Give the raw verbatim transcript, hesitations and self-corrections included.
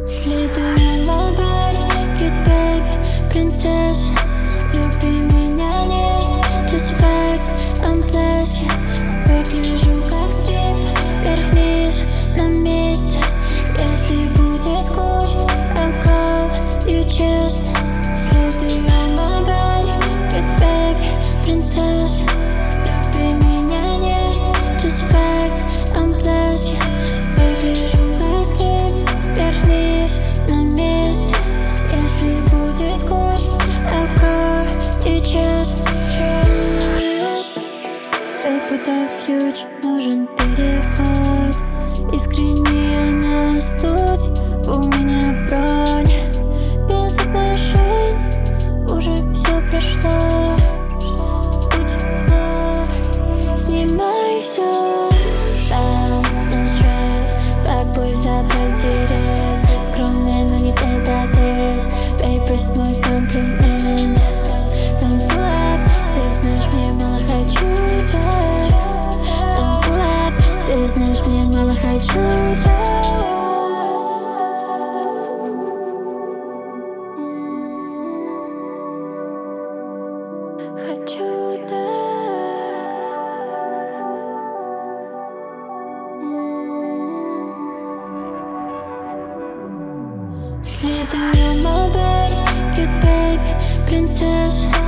Следую на баре, cute baby, принцесса. Люби меня нежно, just fact, I'm blessed. Выгляжу как стрип, вверх-вниз, на месте. Если будет скучно, I'll call you честно. Следую на баре, cute baby, принцесса. Люби меня нежно, just fact, I'm blessed. Выгляжу как стрип, вверх-вниз, на месте. Если будет скучно, I'll call you честно. Как будто фьючер, нужен перевод. Искренне на студии, у меня бронь. Без отношений уже все прошло. Утекло, снимай все. Bounce, no stress, как бой за пальтерет. Скромная, но не тет-а-тет. Бей, просто мой комплимент. Don't pull up, ты знаешь, мне мало хочу так. Don't pull up, ты знаешь, мне мало хочу так. Хочу так. Следую на баре, cute baby, принцесса.